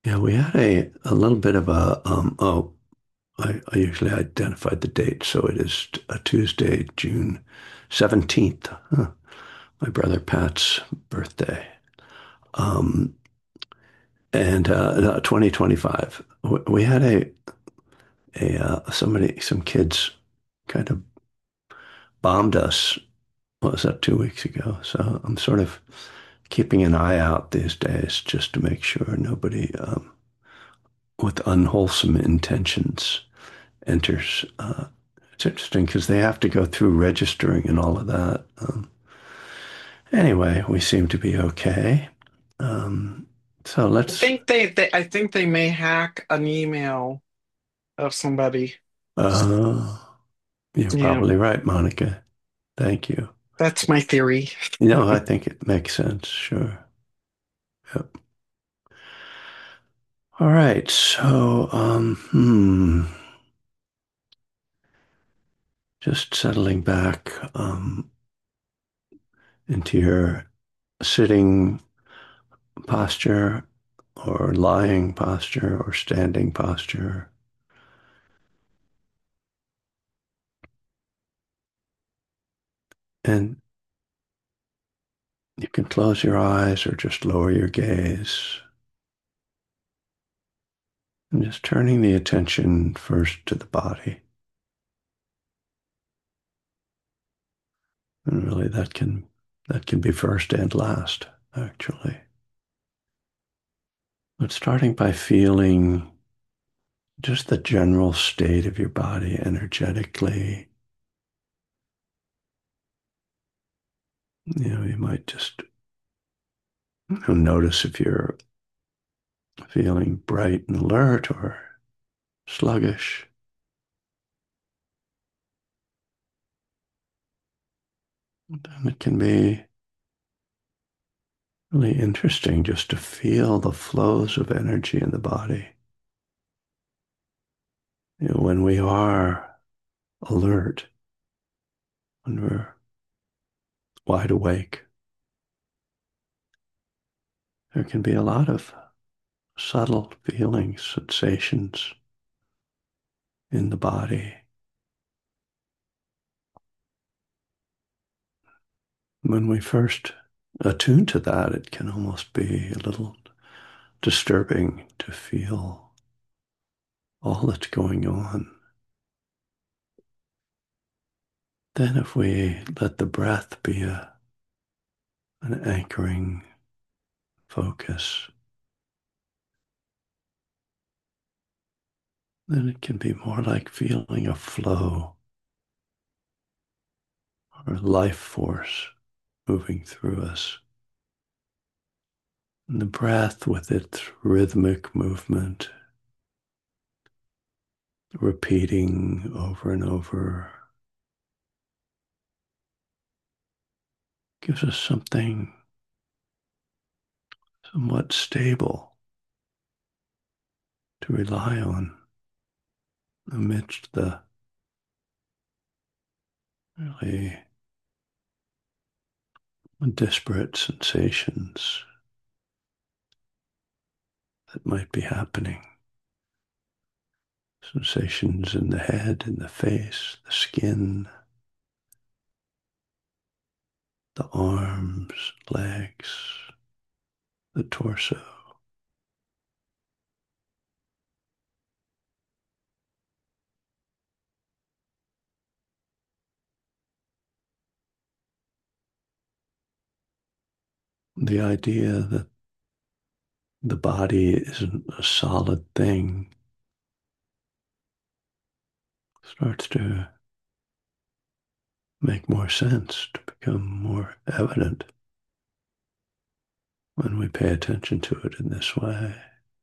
Yeah, we had a little bit of I usually identified the date, so it is a Tuesday, June 17th, my brother Pat's birthday. Um, and 2025. We had some kids kind of bombed us. What was that, 2 weeks ago? So I'm sort of keeping an eye out these days just to make sure nobody with unwholesome intentions enters. It's interesting because they have to go through registering and all of that. Anyway, we seem to be okay. Um, so let's. I think they may hack an email of somebody. Uh, you're Yeah, probably right, Monica. Thank you. that's my theory. I think it makes sense. Sure. Yep. All right. So, just settling back into your sitting posture or lying posture or standing posture. And you can close your eyes or just lower your gaze and just turning the attention first to the body. And really that can be first and last, actually. But starting by feeling just the general state of your body energetically. You might just notice if you're feeling bright and alert or sluggish. And it can be really interesting just to feel the flows of energy in the body. When we are alert, when we're wide awake, there can be a lot of subtle feelings, sensations in the body. When we first attune to that, it can almost be a little disturbing to feel all that's going on. Then, if we let the breath be an anchoring focus, then it can be more like feeling a flow or life force moving through us. And the breath, with its rhythmic movement, repeating over and over, gives us something somewhat stable to rely on amidst the really disparate sensations that might be happening. Sensations in the head, in the face, the skin, the arms, legs, the torso. The idea that the body isn't a solid thing starts to make more sense, to become more evident when we pay attention to it in this way.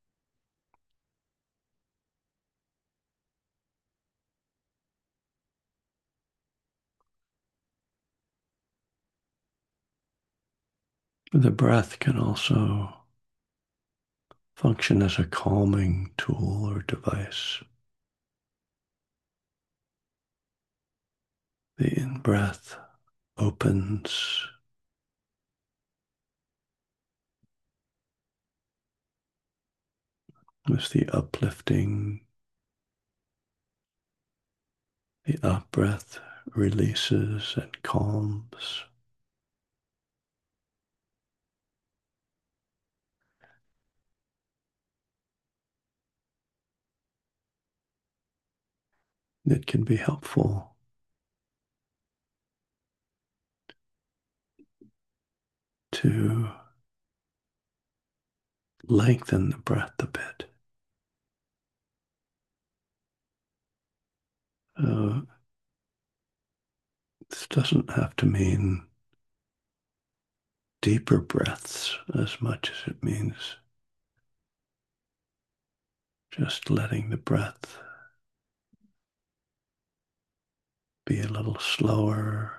The breath can also function as a calming tool or device. The in-breath opens as the uplifting, the out breath releases and calms. It can be helpful to lengthen the breath a bit. Uh, this doesn't have to mean deeper breaths as much as it means just letting the breath be a little slower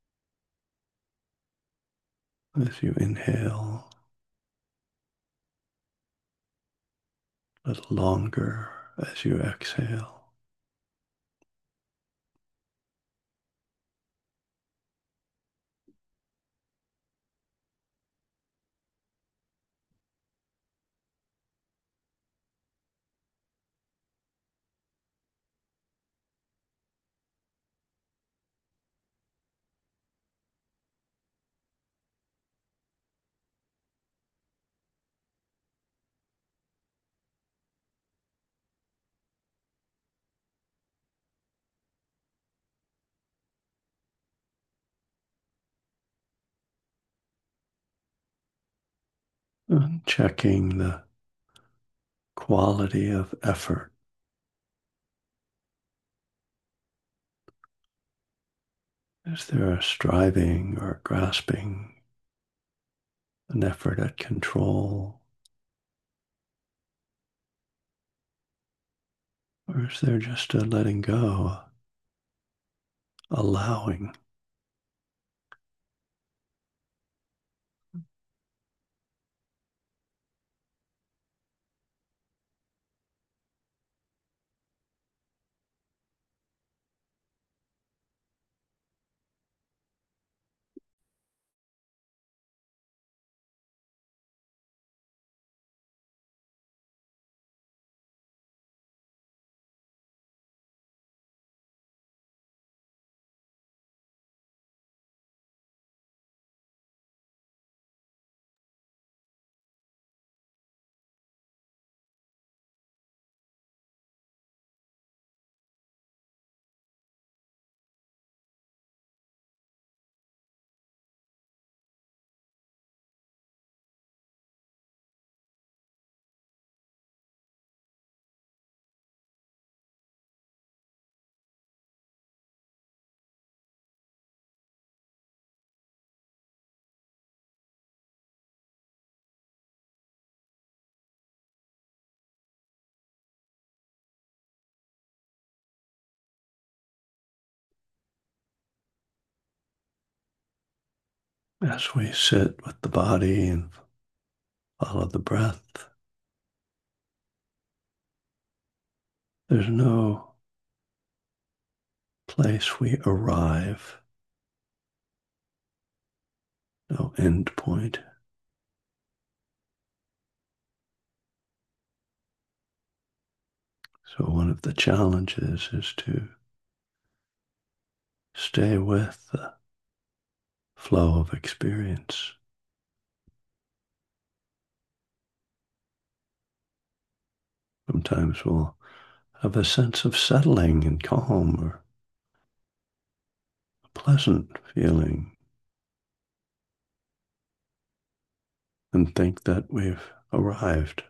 as you inhale, a little longer as you exhale. And checking the quality of effort. Is there a striving or grasping, an effort at control? Or is there just a letting go, allowing? As we sit with the body and follow the breath, there's no place we arrive, no end point. So one of the challenges is to stay with the flow of experience. Sometimes we'll have a sense of settling and calm or a pleasant feeling and think that we've arrived.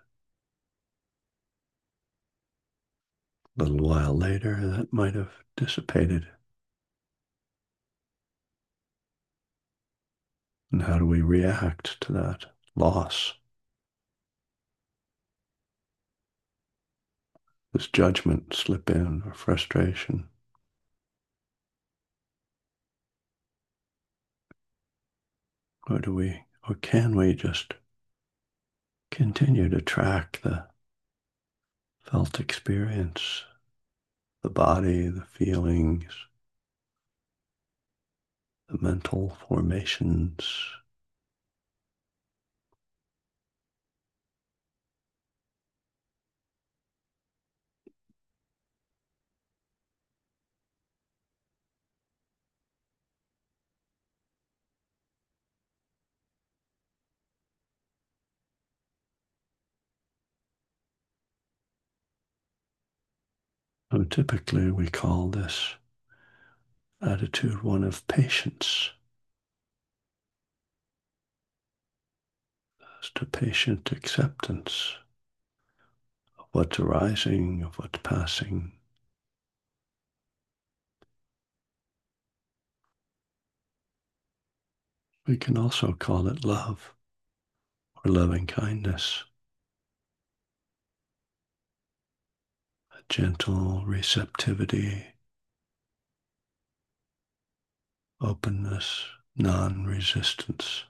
A little while later, that might have dissipated. And how do we react to that loss? Does judgment slip in or frustration? Or can we just continue to track the felt experience, the body, the feelings, the mental formations, So typically we call this attitude one of patience. It's to patient acceptance of what's arising, of what's passing. We can also call it love or loving kindness, a gentle receptivity, openness, non-resistance.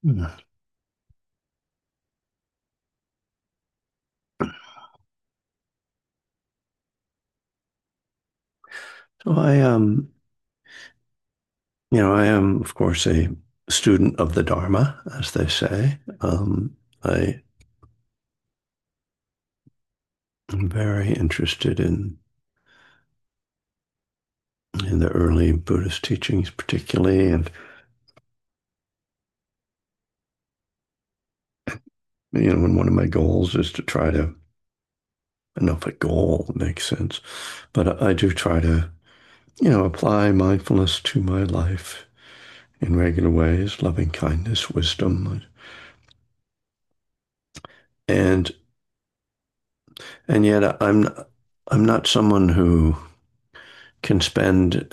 Hmm. So I am, of course, a student of the Dharma, as they say. I am very interested in the early Buddhist teachings, particularly, and and one of my goals is to try to, I don't know if a goal makes sense, but I do try to, apply mindfulness to my life in regular ways, loving kindness, wisdom, and yet I'm not someone who can spend,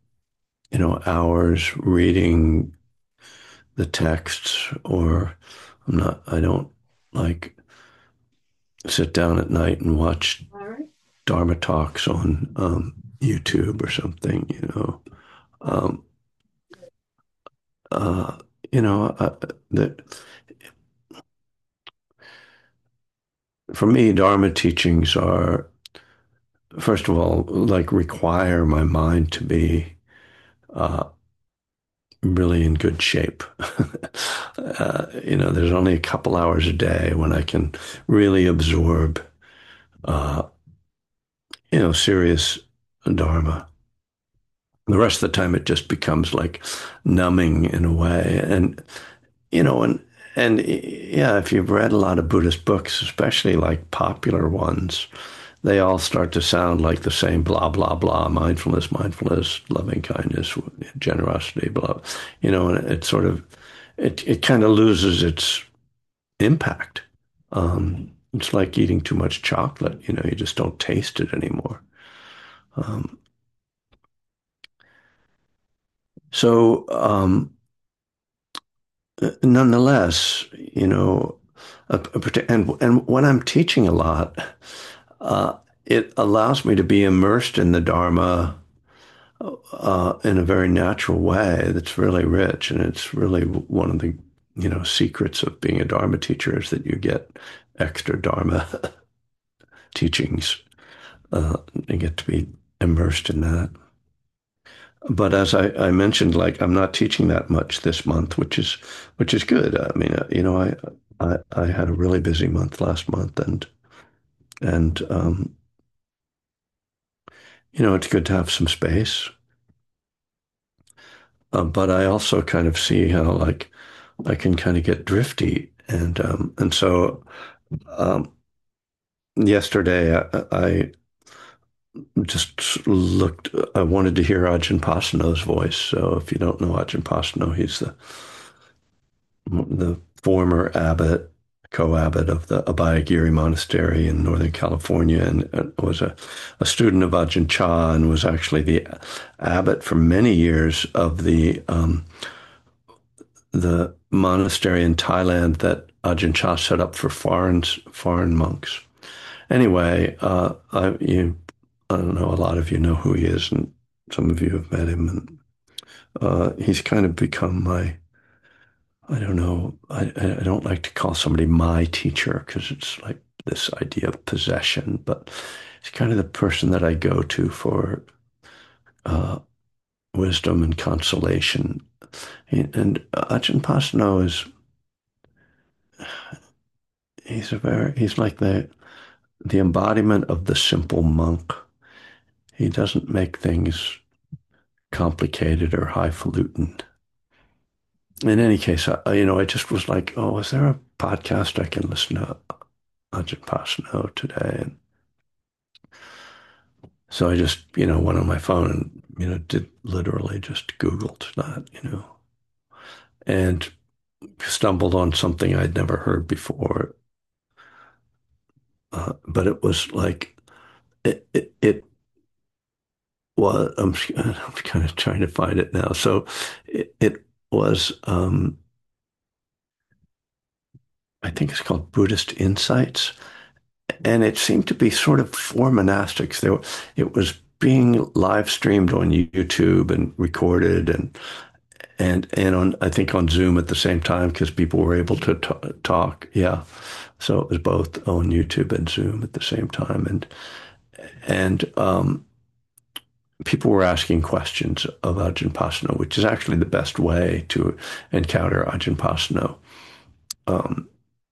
hours reading the texts, or I don't like sit down at night and watch Dharma talks on YouTube or something, Um, uh, that for me, Dharma teachings are, first of all, like require my mind to be uh, really in good shape. There's only a couple hours a day when I can really absorb, uh, serious Dharma. The rest of the time, it just becomes like numbing in a way. And, you know, and, and yeah, if you've read a lot of Buddhist books, especially like popular ones, they all start to sound like the same blah, blah, blah, mindfulness, loving kindness, generosity, blah, and it sort of, it kind of loses its impact. It's like eating too much chocolate, you just don't taste it anymore. Um, so, nonetheless, and when I'm teaching a lot, uh, it allows me to be immersed in the Dharma in a very natural way that's really rich. And it's really one of the, secrets of being a Dharma teacher is that you get extra Dharma teachings and get to be immersed in that. But as I mentioned, like I'm not teaching that much this month, which is good. I mean, I had a really busy month last month, and it's good to have some space. But I also kind of see how like I can kind of get drifty, and so um, yesterday I just looked. I wanted to hear Ajahn Pasano's voice. So if you don't know Ajahn Pasano, he's the former abbot, co-abbot of the Abhayagiri Monastery in Northern California, and was a student of Ajahn Chah, and was actually the abbot for many years of the monastery in Thailand that Ajahn Chah set up for foreign monks. Anyway, I don't know, a lot of you know who he is, and some of you have met him, and he's kind of become I don't know, I don't like to call somebody my teacher because it's like this idea of possession, but he's kind of the person that I go to for uh, wisdom and consolation. And Ajahn Pasano he's like the embodiment of the simple monk. He doesn't make things complicated or highfalutin. In any case, I just was like, oh, is there a podcast I can listen to Ajahn Pasano today? And so I just, went on my phone and, did literally just Googled that, and stumbled on something I'd never heard before. But it was like, it was, I'm kind of trying to find it now. So it was, I think it's called Buddhist Insights. And it seemed to be sort of for monastics. It was being live streamed on YouTube and recorded, and on I think on Zoom at the same time because people were able to talk. Yeah, so it was both on YouTube and Zoom at the same time, and people were asking questions of Ajahn Pasanno, which is actually the best way to encounter Ajahn Pasanno. Um,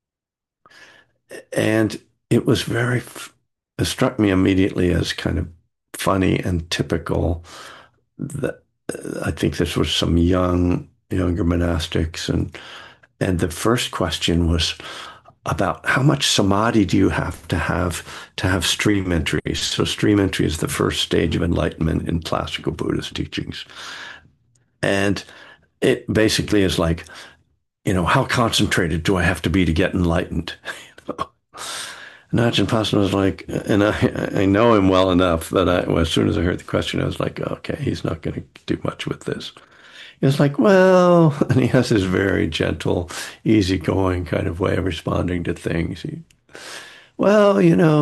and it was it struck me immediately as kind of funny and typical that I think this was some younger monastics, and the first question was about how much samadhi do you to have stream entries. So stream entry is the first stage of enlightenment in classical Buddhist teachings. And it basically is like, how concentrated do I have to be to get enlightened? You know? And Ajahn Pasan was like, and I know him well enough that as soon as I heard the question, I was like, okay, he's not going to do much with this. He was like, well, and he has this very gentle, easygoing kind of way of responding to things. Well,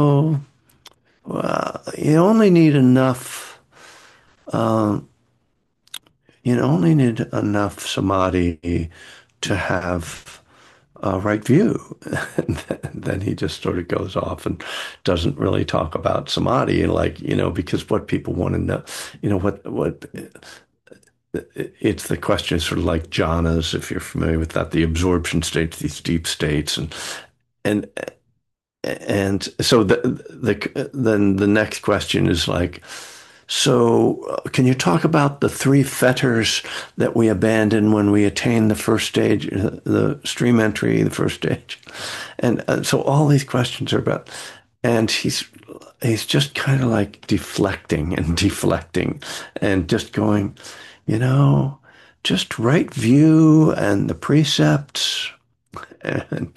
you only need enough, um, you only need enough samadhi to have a right view. And then he just sort of goes off and doesn't really talk about samadhi, and like, because what people want to know, what it's the question is sort of like jhanas, if you're familiar with that, the absorption states, these deep states, and and so then the next question is like, so can you talk about the three fetters that we abandon when we attain the first stage, the stream entry, the first stage? And so all these questions are about, and he's just kind of like deflecting and deflecting and just going, you know, just right view and the precepts. And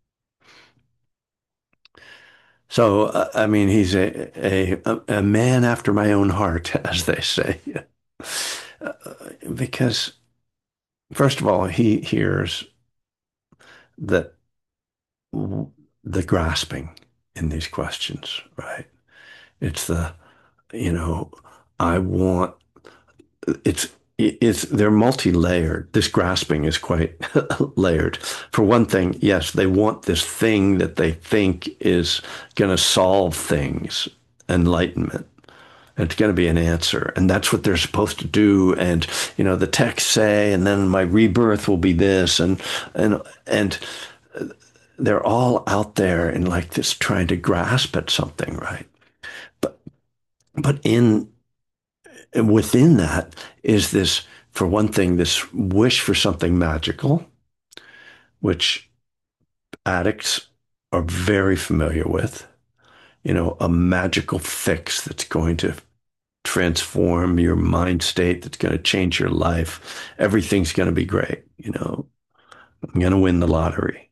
so, I mean, he's a man after my own heart, as they say. Uh, because, first of all, he hears that the grasping in these questions, right? It's you know, I want, it's, they're multi-layered. This grasping is quite layered. For one thing, yes, they want this thing that they think is going to solve things, enlightenment. And it's going to be an answer. And that's what they're supposed to do. And, the texts say, and then my rebirth will be this. And they're all out there in like this trying to grasp at something, right? But, but within that is this, for one thing, this wish for something magical, which addicts are very familiar with, a magical fix that's going to transform your mind state, that's going to change your life. Everything's going to be great. I'm going to win the lottery.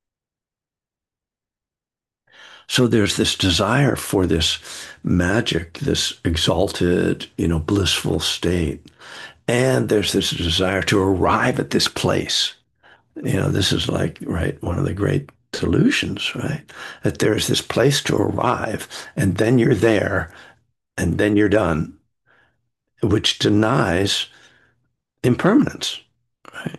So there's this desire for this magic, this exalted, blissful state. And there's this desire to arrive at this place. This is like, right, one of the great solutions, right? That there's this place to arrive, and then you're there, and then you're done, which denies impermanence, right?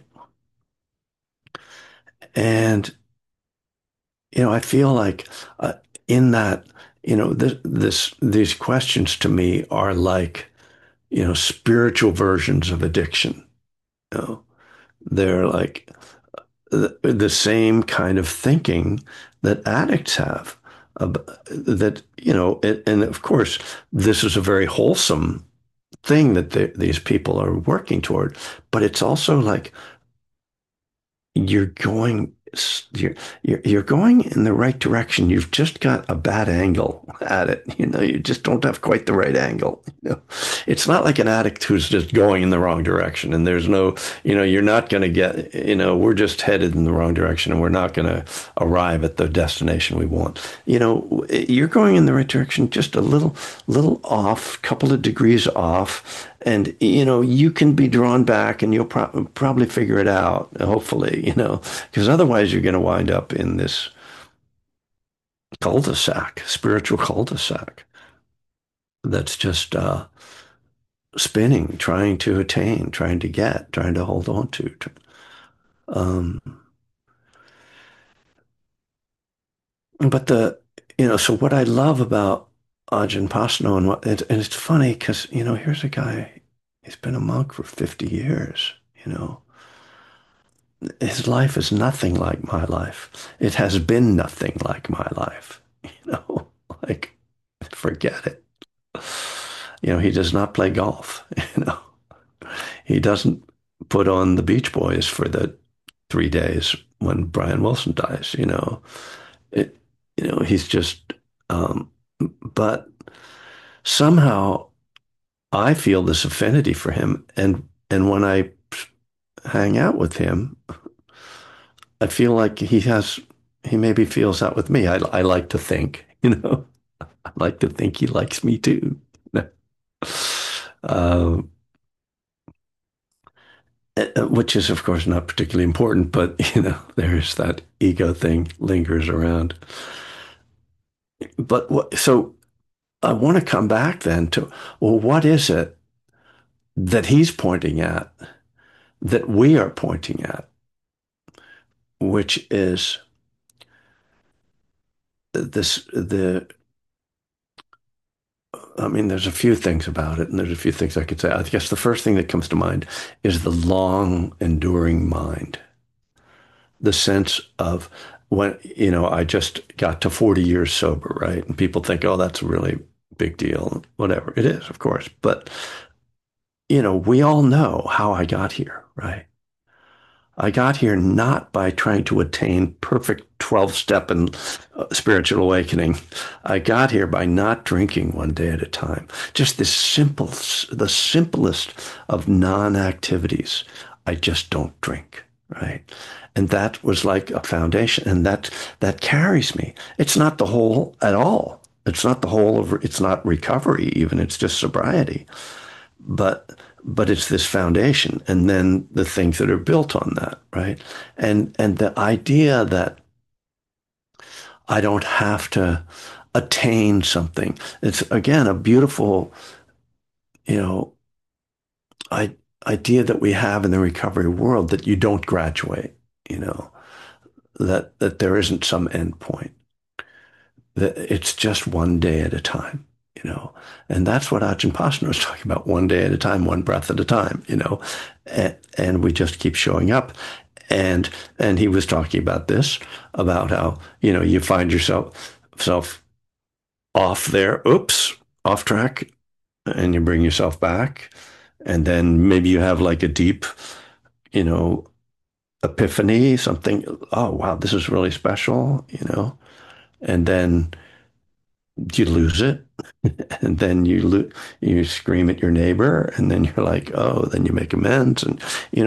And I feel like in that, these questions to me are like, spiritual versions of addiction. You know, they're like the same kind of thinking that addicts have. That, and of course, this is a very wholesome thing that these people are working toward, but it's also like you're going you're going in the right direction. You've just got a bad angle at it. You just don't have quite the right angle. It's not like an addict who's just going in the wrong direction and there's no, you're not going to get, we're just headed in the wrong direction and we're not going to arrive at the destination we want. You're going in the right direction, just a little off, couple of degrees off, and you can be drawn back and you'll probably figure it out, hopefully, because otherwise you're going to wind up in this cul-de-sac, spiritual cul-de-sac that's just spinning, trying to attain, trying to get, trying to hold on to. Um, but so what I love about Ajahn Pasno and it's funny because, here's a guy, he's been a monk for 50 years, you know. His life is nothing like my life. It has been nothing like my life, like forget it. He does not play golf, He doesn't put on the Beach Boys for the 3 days when Brian Wilson dies, It, he's just, um, but somehow I feel this affinity for him, and when I hang out with him, I feel like he maybe feels that with me. I like to think, I like to think he likes me too. Uh, which is, of course, not particularly important, but there's that ego thing lingers around. So I want to come back then to, well, what is it that he's pointing at that we are pointing at, which is the I mean, there's a few things about it, and there's a few things I could say. I guess the first thing that comes to mind is the long enduring mind, the sense of when, I just got to 40 years sober, right? And people think, oh, that's a really big deal. Whatever. It is, of course. But, we all know how I got here, right? I got here not by trying to attain perfect 12-step and spiritual awakening. I got here by not drinking one day at a time. Just the simplest of non-activities. I just don't drink, right? And that was like a foundation, and that carries me. It's not the whole at all. It's not recovery even. It's just sobriety, but it's this foundation and then the things that are built on that, right? And the idea that I don't have to attain something. It's again a beautiful, you know, I, idea that we have in the recovery world that you don't graduate, you know, that there isn't some end point, that it's just one day at a time, you know. And that's what Ajahn Pasna was talking about, one day at a time, one breath at a time, and we just keep showing up. And he was talking about this, about how, you find yourself off there, oops, off track, and you bring yourself back. And then maybe you have like a deep, you know, epiphany, something, oh, wow, this is really special, and then you lose it. And then you scream at your neighbor, and then you're like, oh, then you make amends, and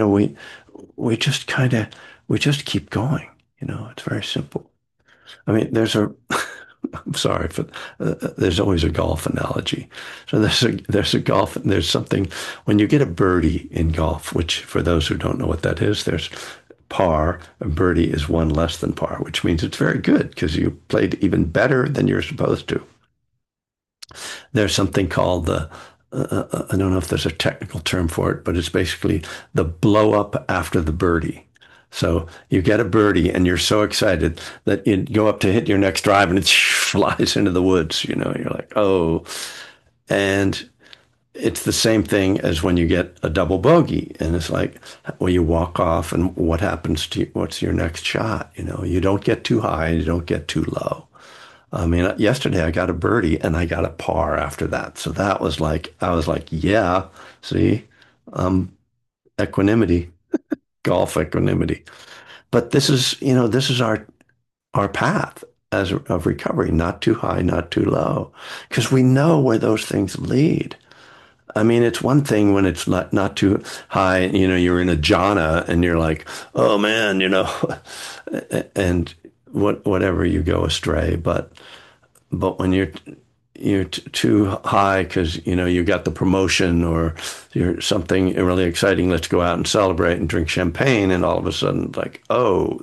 we just kind of we just keep going. It's very simple. I mean, I'm sorry, but there's always a golf analogy. So there's something when you get a birdie in golf, which for those who don't know what that is, there's par. A birdie is one less than par, which means it's very good because you played even better than you're supposed to. There's something called I don't know if there's a technical term for it, but it's basically the blow up after the birdie. So you get a birdie and you're so excited that you go up to hit your next drive and it flies into the woods. You're like, oh. And it's the same thing as when you get a double bogey. And it's like, well, you walk off and what happens to you? What's your next shot? You don't get too high and you don't get too low. I mean, yesterday I got a birdie and I got a par after that. So that was like, I was like, yeah, see, equanimity, golf equanimity. But this is our path of recovery, not too high, not too low, because we know where those things lead. I mean, it's one thing when it's not too high, you're in a jhana and you're like, oh man, and whatever you go astray. But when you're too high because you got the promotion or you're something really exciting, let's go out and celebrate and drink champagne, and all of a sudden like, oh,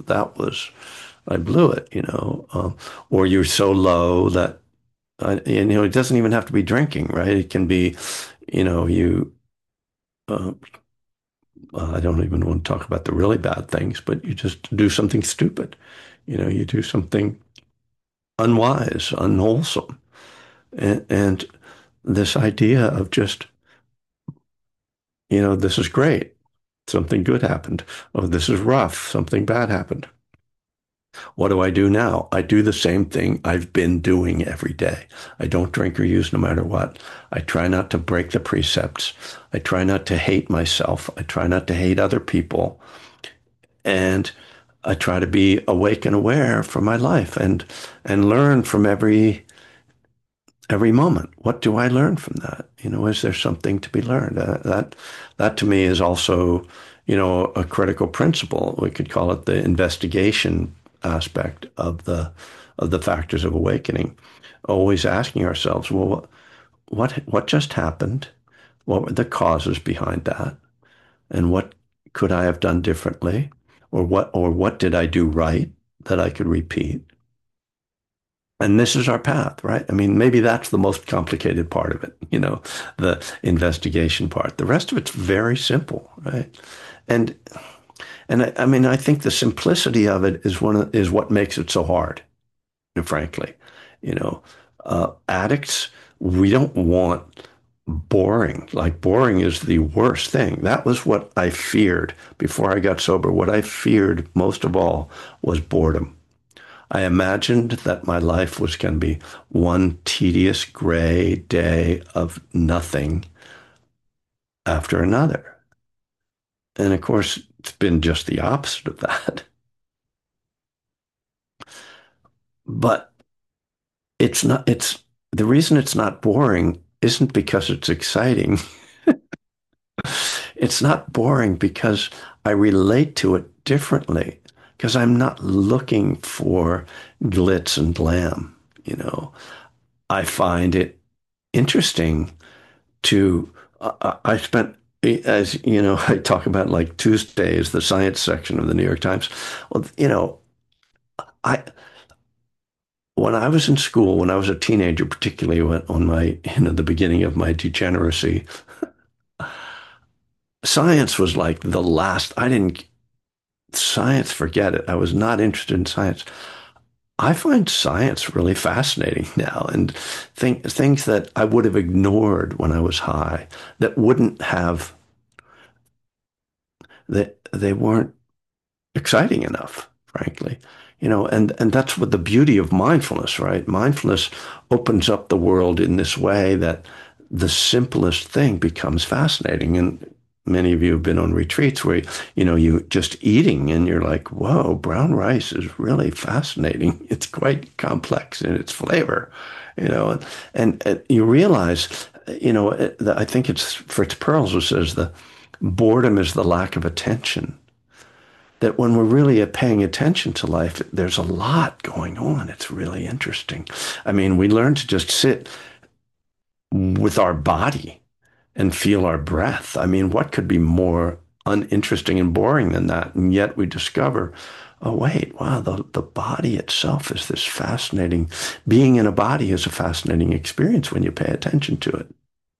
I blew it, or you're so low that it doesn't even have to be drinking, right? It can be, you uh, I don't even want to talk about the really bad things, but you just do something stupid. You do something unwise, unwholesome. And this idea of just, this is great. Something good happened. Oh, this is rough. Something bad happened. What do I do now? I do the same thing I've been doing every day. I don't drink or use no matter what. I try not to break the precepts. I try not to hate myself. I try not to hate other people. And I try to be awake and aware for my life and learn from every moment. What do I learn from that? Is there something to be learned? That to me is also, a critical principle. We could call it the investigation aspect of the factors of awakening. Always asking ourselves, well, what just happened? What were the causes behind that? And what could I have done differently? Or what did I do right that I could repeat? And this is our path, right? I mean, maybe that's the most complicated part of it, the investigation part. The rest of it's very simple, right? And I mean, I think the simplicity of it is what makes it so hard, frankly. You know, addicts, we don't want boring. Like boring is the worst thing. That was what I feared before I got sober. What I feared most of all was boredom. I imagined that my life was going to be one tedious gray day of nothing after another. And of course, it's been just the opposite of that. But it's the reason it's not boring isn't because it's exciting. It's not boring because I relate to it differently, because I'm not looking for glitz and glam, you know. I find it interesting to I spent, as you know, I talk about like Tuesdays, the science section of the New York Times. Well, I when I was in school, when I was a teenager, particularly on my, the beginning of my degeneracy, science was like the last. I didn't science, forget it. I was not interested in science. I find science really fascinating now, and things that I would have ignored when I was high, that wouldn't have that they weren't exciting enough, frankly. And that's what the beauty of mindfulness, right? Mindfulness opens up the world in this way that the simplest thing becomes fascinating. And many of you have been on retreats where, you just eating and you're like, whoa, brown rice is really fascinating. It's quite complex in its flavor, and you realize, I think it's Fritz Perls who says the boredom is the lack of attention, that when we're really paying attention to life, there's a lot going on. It's really interesting. I mean, we learn to just sit with our body and feel our breath. I mean, what could be more uninteresting and boring than that? And yet we discover, oh, wait, wow, the body itself is this fascinating, being in a body is a fascinating experience when you pay attention to it.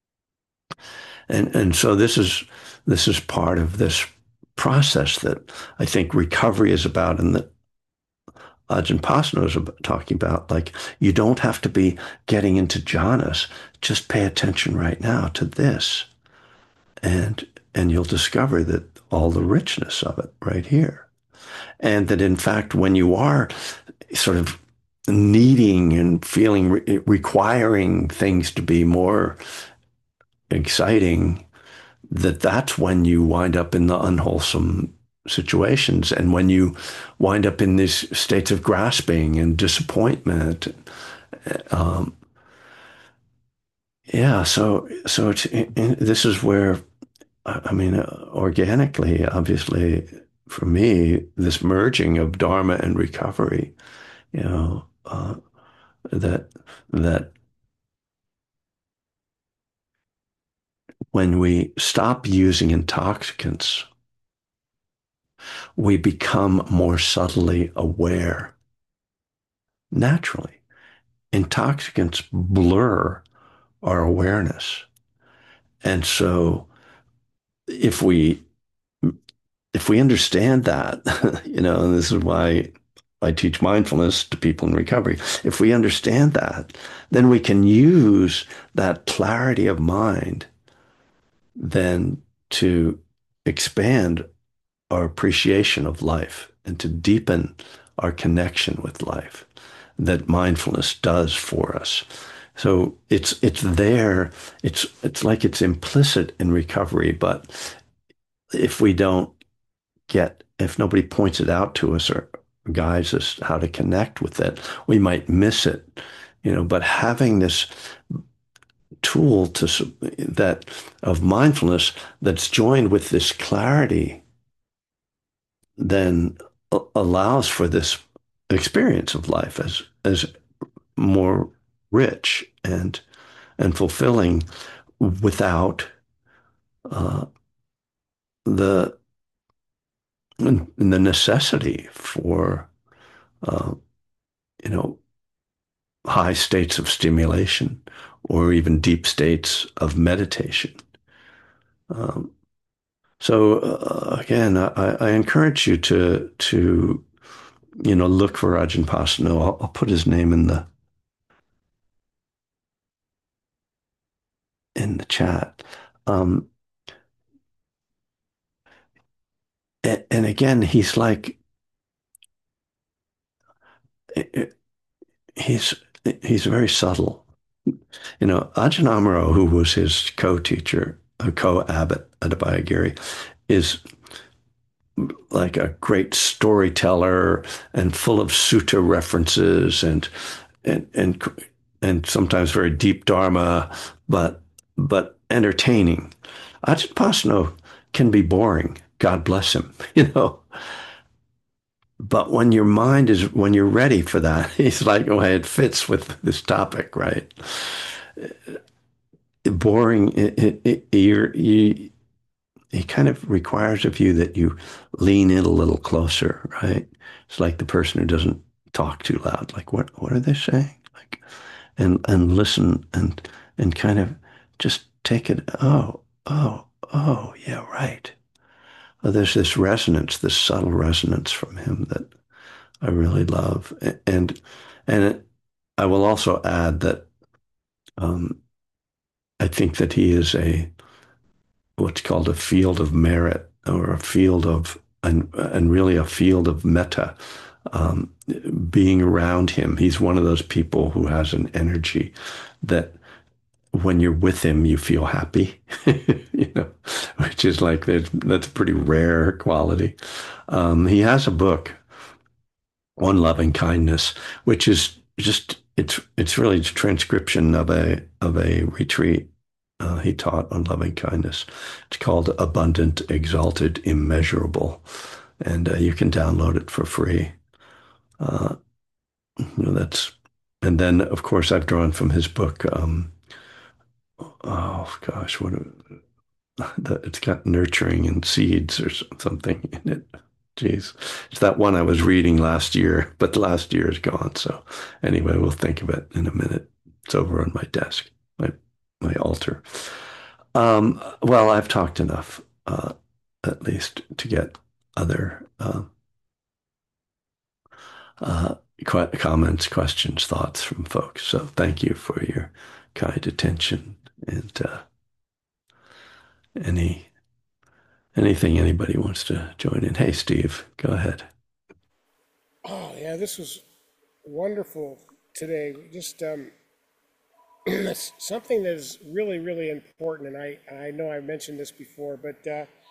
And so this is part of this process that I think recovery is about, and that Ajahn Pasno is talking about. Like, you don't have to be getting into jhanas. Just pay attention right now to this, and you'll discover that all the richness of it right here. And that in fact, when you are sort of needing and feeling requiring things to be more exciting, that's when you wind up in the unwholesome situations, and when you wind up in these states of grasping and disappointment. um, yeah, so this is where, I mean, organically, obviously, for me, this merging of dharma and recovery, you know that that when we stop using intoxicants, we become more subtly aware naturally. Intoxicants blur our awareness. And so if we if we understand that, and this is why I teach mindfulness to people in recovery. If we understand that, then we can use that clarity of mind then to expand our appreciation of life and to deepen our connection with life that mindfulness does for us. So it's there. It's like it's implicit in recovery, but if we don't if nobody points it out to us or guides us how to connect with it, we might miss it. But having this tool that of mindfulness that's joined with this clarity then allows for this experience of life as more rich and fulfilling without uh, the the necessity for uh, you know high states of stimulation or even deep states of meditation. Um, so again, I encourage you to look for Ajahn Pasanno. I'll put his name in the chat. Um, and again, he's like he's he's very subtle. Ajahn Amaro, who was his co-teacher, a co-abbot at Abhayagiri, is like a great storyteller and full of sutta references and and and sometimes very deep dharma, but entertaining. Ajahn Pasanno can be boring. God bless him, But when you're ready for that, he's like, oh, it fits with this topic, right? Boring, it kind of requires of you that you lean in a little closer, right? It's like the person who doesn't talk too loud. Like, what are they saying? Like, and listen and kind of just take it. Oh, yeah, right. Oh, there's this resonance, this subtle resonance from him that I really love, and I will also add that um, I think that he is a what's called a field of merit or a field of and really a field of metta. Um, Being around him, he's one of those people who has an energy that when you're with him, you feel happy, which is like that's a pretty rare quality. He has a book on loving kindness, which is just it's really a transcription of a retreat he taught on loving kindness. It's called Abundant, Exalted, Immeasurable, and you can download it for free. Uh, that's and then of course I've drawn from his book. Oh gosh, it's got nurturing and seeds or something in it. Jeez, it's that one I was reading last year, but the last year is gone. So anyway, we'll think of it in a minute. It's over on my desk, my altar. Well, I've talked enough, at least to get other uh, comments, questions, thoughts from folks. So thank you for your kind attention and any anything anybody wants to join in. Hey, Steve, go ahead. Oh, yeah, this was wonderful today. Just it's something that is really, really important. And I know I mentioned this before, but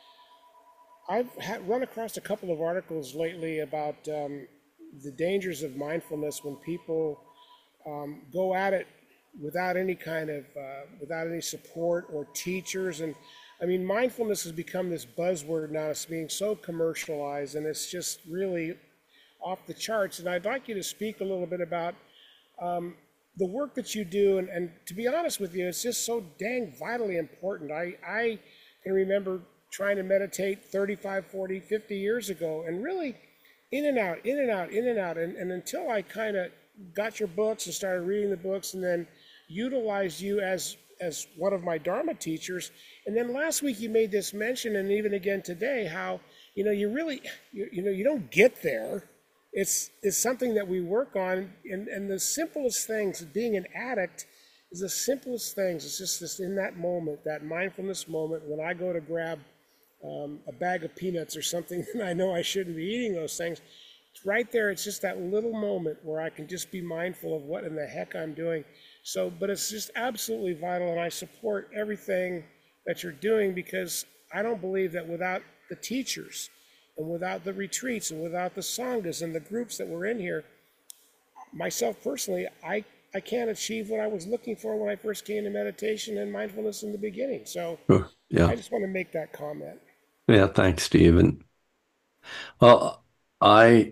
run across a couple of articles lately about the dangers of mindfulness when people go at it without any kind of without any support or teachers. And I mean, mindfulness has become this buzzword now. It's being so commercialized, and it's just really off the charts. And I'd like you to speak a little bit about the work that you do. And to be honest with you, it's just so dang vitally important. I can remember trying to meditate 35, 40, 50 years ago and really in and out, in and out, in and out. And until I kind of got your books and started reading the books and then utilized you as as one of my Dharma teachers. And then last week you made this mention, and even again today, how you really you don't get there. It's something that we work on, and the simplest things, being an addict, is the simplest things. It's just this in that moment, that mindfulness moment when I go to grab a bag of peanuts or something, and I know I shouldn't be eating those things. It's right there. It's just that little moment where I can just be mindful of what in the heck I'm doing. So, but it's just absolutely vital, and I support everything that you're doing, because I don't believe that without the teachers and without the retreats and without the sanghas and the groups that were in here, myself personally, I can't achieve what I was looking for when I first came to meditation and mindfulness in the beginning. So Sure. I Yeah. just want to make that comment. Yeah. Thanks, Steve. Well, I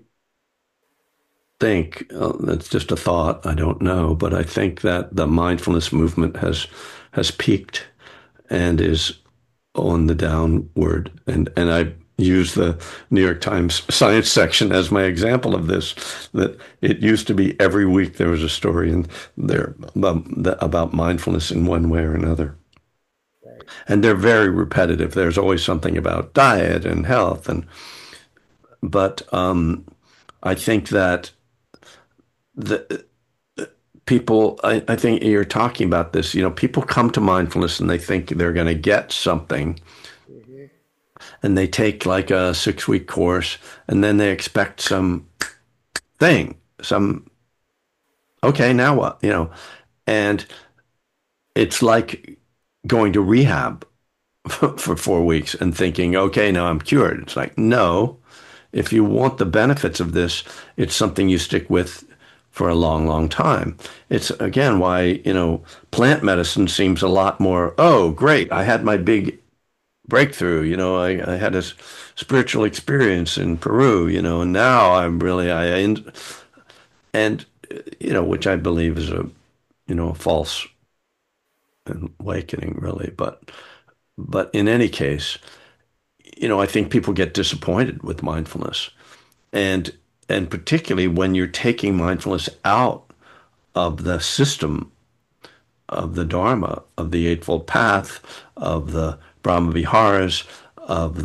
think that's just a thought. I don't know, but I think that the mindfulness movement has peaked and is on the downward. And I use the New York Times science section as my example of this. That it used to be every week there was a story in there about mindfulness in one way or another. Right. And they're very repetitive. There's always something about diet and health, and but I think that the people, I think you're talking about this, people come to mindfulness and they think they're going to get something, Hmm. and they take like a 6 week course, and then they expect some thing, okay, now what, and it's like going to rehab for 4 weeks and thinking, okay, now I'm cured. It's like, no, if you want the benefits of this, it's something you stick with for a long, long time. It's again why, plant medicine seems a lot more, oh, great, I had my big breakthrough, I had a spiritual experience in Peru, and now I'm really, and, which I believe is a false awakening, really. But in any case, I think people get disappointed with mindfulness. And and particularly when you're taking mindfulness out of the system of the Dharma, of the Eightfold Path, of the Brahma Viharas, of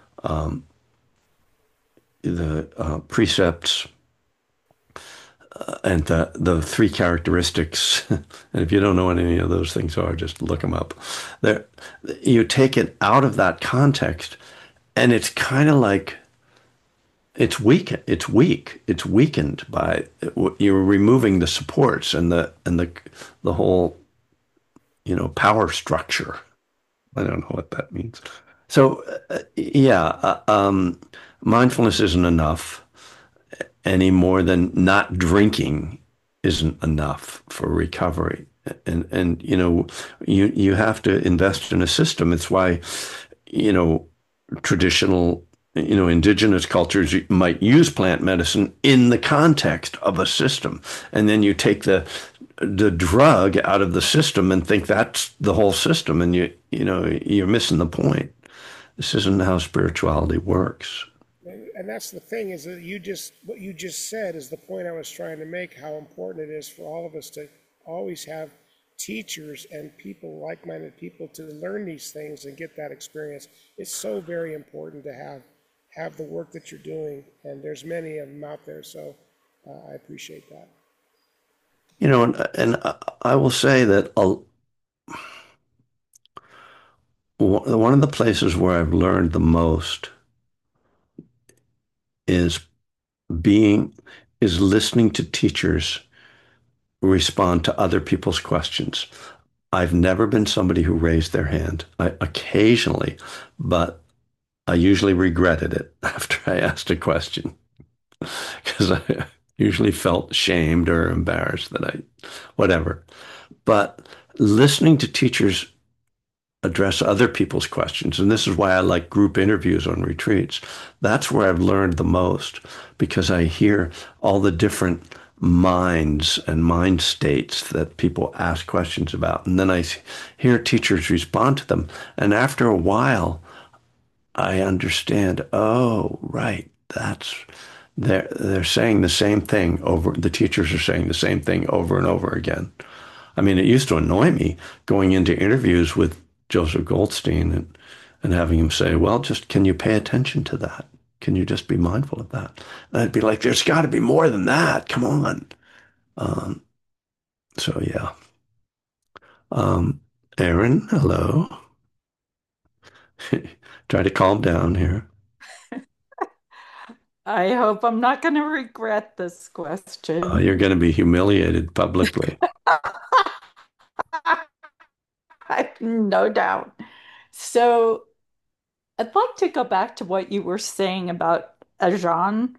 the precepts, and the three characteristics. And if you don't know what any of those things are, just look them up. There, you take it out of that context, and it's kind of like it's weak. It's weak. It's weakened by you're removing the supports and the whole power structure. I don't know what that means. So yeah, mindfulness isn't enough any more than not drinking isn't enough for recovery. And you have to invest in a system. It's why you know traditional indigenous cultures might use plant medicine in the context of a system, and then you take the drug out of the system and think that's the whole system, and you're missing the point. This isn't how spirituality works. And that's the thing, is that what you just said is the point I was trying to make, how important it is for all of us to always have teachers and people, like-minded people, to learn these things and get that experience. It's so very important to have the work that you're doing, and there's many of them out there, so I appreciate that. And I will say that one of the places where I've learned the most is being is listening to teachers respond to other people's questions. I've never been somebody who raised their hand. I occasionally, but I usually regretted it after I asked a question because I usually felt shamed or embarrassed that whatever. But listening to teachers address other people's questions, and this is why I like group interviews on retreats, that's where I've learned the most, because I hear all the different minds and mind states that people ask questions about. And then I hear teachers respond to them. And after a while, I understand, oh, right, they're saying the same thing over, the teachers are saying the same thing over and over again. I mean, it used to annoy me going into interviews with Joseph Goldstein and having him say, well, just can you pay attention to that? Can you just be mindful of that? And I'd be like, there's got to be more than that. Come on. Um, so yeah. Um, Aaron, hello. Try to calm down here. I hope I'm not going to regret this question. You're going to be humiliated publicly. No doubt. So I'd like to go back to what you were saying about Ajahn,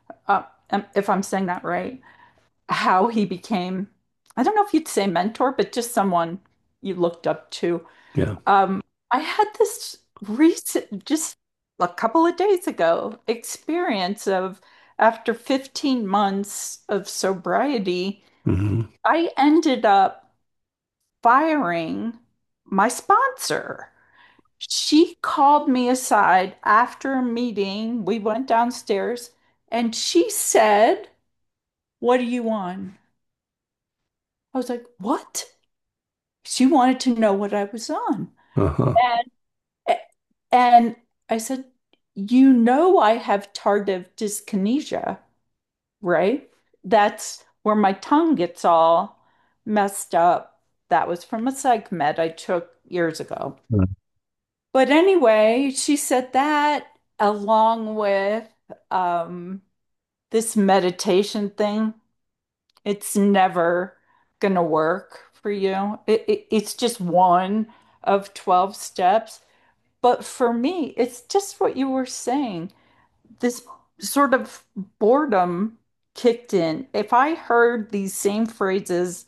if I'm saying that right, how he became, I don't know if you'd say mentor, but just someone you looked up to. Yeah. Um, I had this recent, just a couple of days ago, experience of after 15 months of sobriety, Hmm. I ended up firing my sponsor. She called me aside after a meeting. We went downstairs and she said, "What are you on?" I was like, "What?" She wanted to know what I was on. Uh-huh. And and I said, "You know I have tardive dyskinesia, right? That's where my tongue gets all messed up. That was from a psych med I took years ago." But anyway, she said that along with um, this meditation thing, it's never going to work for you. It's just one of 12 steps. But for me, it's just what you were saying. This sort of boredom kicked in. If I heard these same phrases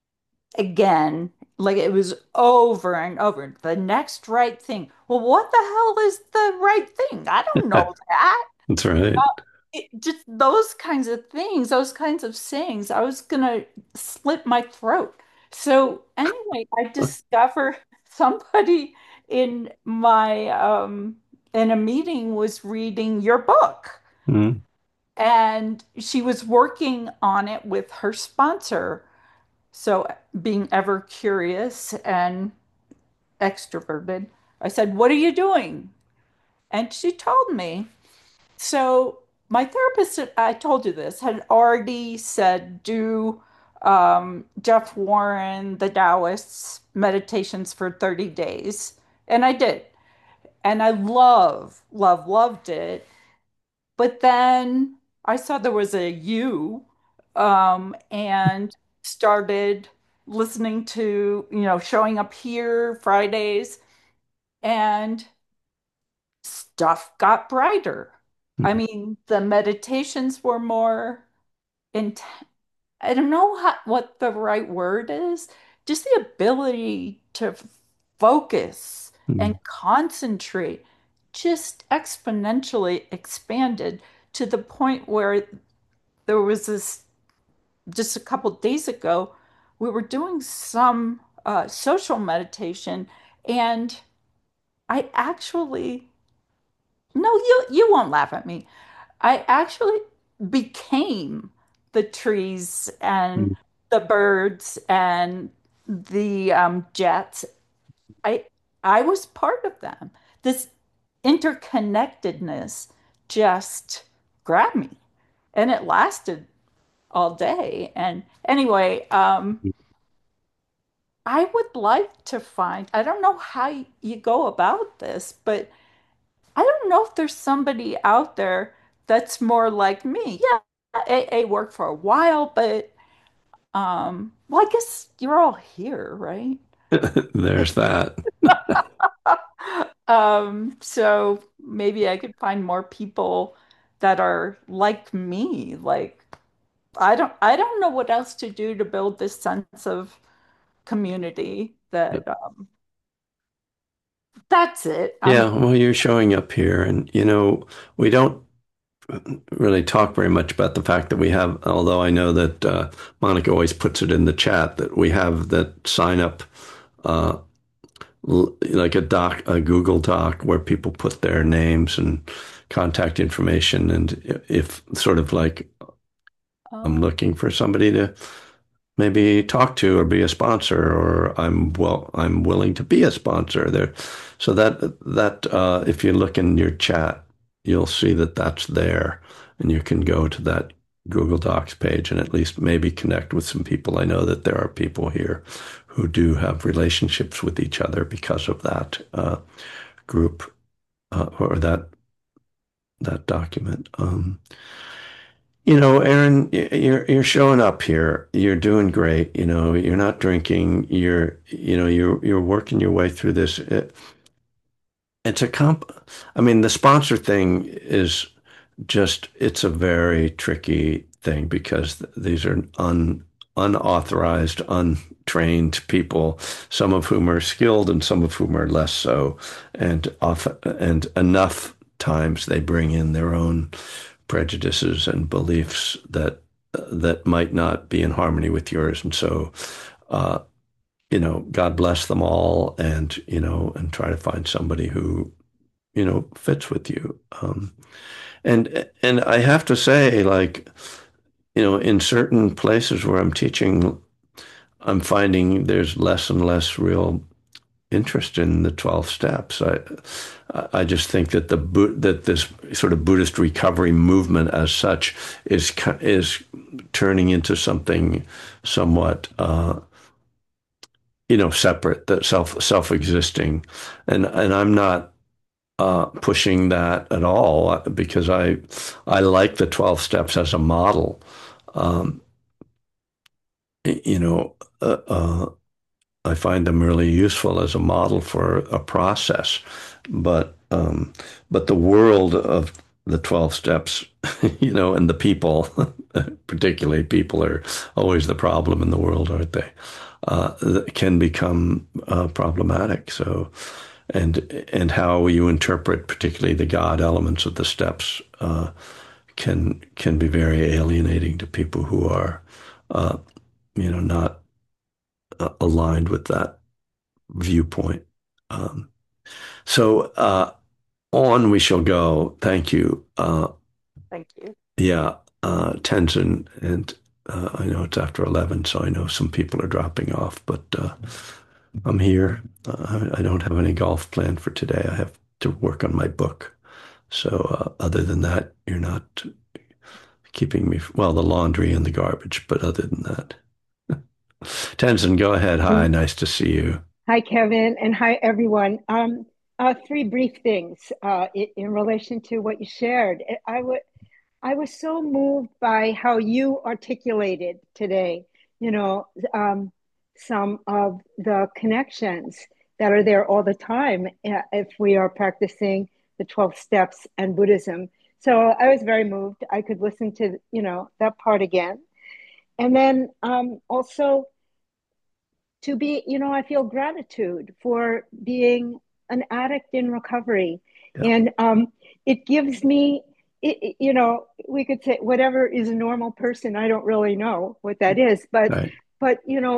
again, like it was over and over, the next right thing. Well, what the hell is the right thing? I don't know that. That's right. Just those kinds of things, those kinds of sayings, I was gonna slit my throat. So anyway, I discovered somebody in my in a meeting was reading your book, Mm. and she was working on it with her sponsor. So being ever curious and extroverted, I said, "What are you doing?" And she told me. So my therapist, I told you this, had already said do Jeff Warren, the Taoists, meditations for 30 days. And I did. And I loved it. But then I saw there was a you and started listening to, showing up here Fridays, and stuff got brighter. I mean, the meditations were more intense. I don't know what the right word is. Just the ability to focus Mm. and concentrate just exponentially expanded to the point where there was this just a couple days ago, we were doing some social meditation, and I actually, no, you won't laugh at me. I actually became the trees and Mm. the birds and the jets. I I was part of them. This interconnectedness just grabbed me, and it lasted all day. And anyway, I would like to find, I don't know how you go about this, but I don't know if there's somebody out there that's more like me. Yeah, AA worked for a while, but well, I guess you're all here, right? There's that. So maybe I could find more people that are like me. Like I don't know what else to do to build this sense of community that that's it. Yeah, well, you're showing up here, and we don't really talk very much about the fact that we have, although I know that Monica always puts it in the chat, that we have that sign up uh, like a Google Doc where people put their names and contact information, and if sort of like I'm Oh, looking for somebody to maybe talk to or be a sponsor, or I'm willing to be a sponsor there. So that if you look in your chat, you'll see that that's there, and you can go to that Google Docs page and at least maybe connect with some people. I know that there are people here who do have relationships with each other because of that group or that document. Aaron, you're showing up here. You're doing great. You're not drinking. You're working your way through this. It's a comp. I mean, the sponsor thing is it's a very tricky thing because these are unauthorized, untrained people, some of whom are skilled and some of whom are less so, and enough times they bring in their own prejudices and beliefs that might not be in harmony with yours. And so, uh, God bless them all, and try to find somebody who, fits with you. And I have to say, like, in certain places where I'm teaching, I'm finding there's less and less real interest in the 12 steps. I just think that that this sort of Buddhist recovery movement as such is turning into something somewhat separate, that self-existing, and I'm not pushing that at all because I like the 12 steps as a model. Um, you know, uh, uh, I find them really useful as a model for a process, but the world of the 12 steps, and the people, particularly people are always the problem in the world, aren't they? That can become problematic. So, and how you interpret particularly the God elements of the steps can be very alienating to people who are, uh, not aligned with that viewpoint. Um, so on we shall go. Thank you. Thank you. Yeah, Tenzin, and I know it's after 11, so I know some people are dropping off, but I'm here. I don't have any golf planned for today. I have to work on my book. So other than that, you're not keeping me, well, the laundry and the garbage, but other than that. Tenzin, go ahead. Hi, Mm. nice to see you. Hi, Kevin, and hi, everyone. Three brief things in relation to what you shared. I was so moved by how you articulated today, you know, um, some of the connections that are there all the time if we are practicing the 12 steps and Buddhism. So I was very moved. I could listen to, that part again. And then also, to be, I feel gratitude for being an addict in recovery. Yeah, And it gives me, we could say whatever is a normal person. I don't really know what that is, right. but,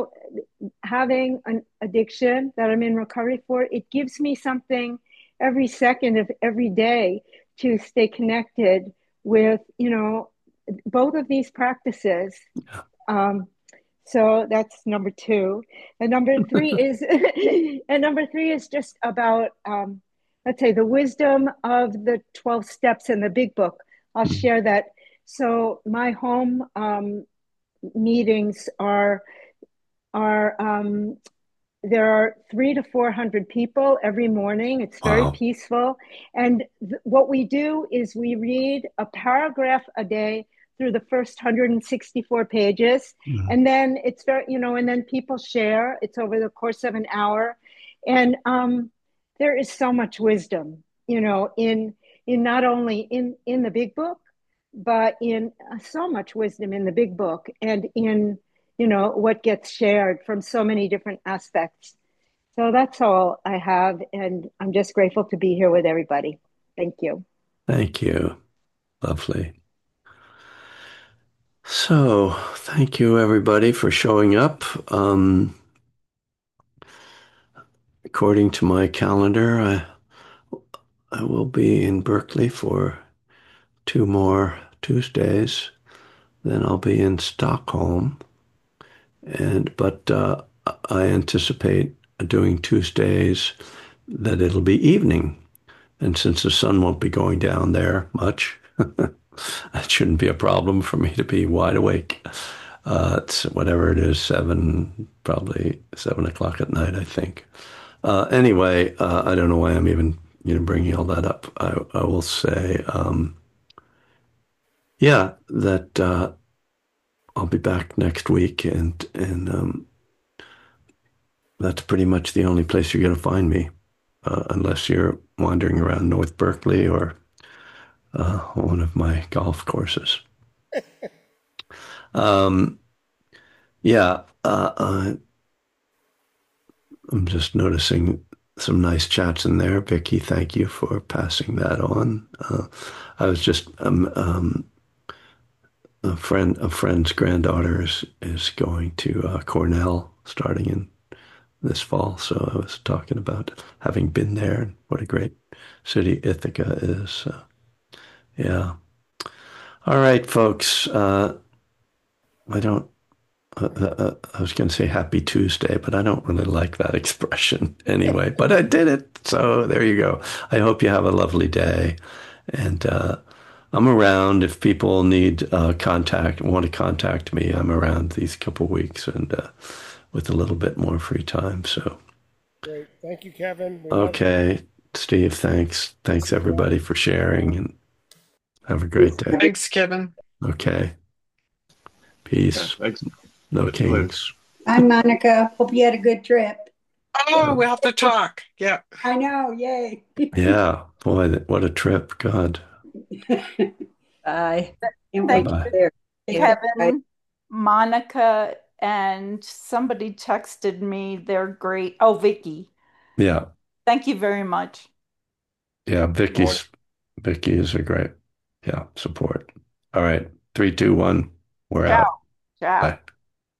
having an addiction that I'm in recovery for, it gives me something every second of every day to stay connected with, both of these practices. Yeah. Um, so that's number two. And number three is and number three is just about let's say the wisdom of the 12 steps in the big book. I'll Mm. share that. So my home meetings are there are 300 to 400 people every morning. It's very Wow. peaceful. And what we do is we read a paragraph a day through the first 164 pages. Mm. And then it's very, and then people share. It's over the course of an hour. And there is so much wisdom, in not only in the big book, but in so much wisdom in the big book and in what gets shared from so many different aspects. So that's all I have, and I'm just grateful to be here with everybody. Thank you. Thank you. Lovely. So, thank you everybody for showing up. According to my calendar, I will be in Berkeley for two more Tuesdays. Then I'll be in Stockholm but I anticipate doing Tuesdays that it'll be evening. And since the sun won't be going down there much, that shouldn't be a problem for me to be wide awake. It's whatever it is, probably 7 o'clock at night, I think. Anyway, I don't know why I'm even, bringing all that up. I will say, yeah, that I'll be back next week, and that's pretty much the only place you're going to find me, unless you're wandering around North Berkeley or one of my golf courses. Um, yeah, I'm just noticing some nice chats in there. Vicky, thank you for passing that on. I was just a friend's granddaughter is going to Cornell starting in this fall. So I was talking about having been there and what a great city Ithaca is. Yeah. All right, folks. I don't. I was going to say Happy Tuesday, but I don't really like that expression anyway. But I did it, so there you go. I hope you have a lovely day, and I'm around if people need want to contact me. I'm around these couple weeks and with a little bit more free time. So, Great. Thank you, Kevin. We love you. okay, Steve, thanks. Thanks everybody for sharing and have a great day. Thanks, Kevin. Okay, Yeah, peace. thanks. No Catch you later. kings. Hi, Monica. Hope you had a good trip. Oh, we'll have to talk. Yeah. I know. Yay. Yeah, boy, what a trip. God. Bye. Can't wait Thank to Bye. be there. you, Take care, guys. Kevin, Monica, and somebody texted me. They're great. Oh, Vicky. Yeah, Thank you very much. yeah, Vicky is a great, yeah, support. All right, three, two, one, we're Ciao. out. Ciao. Bye.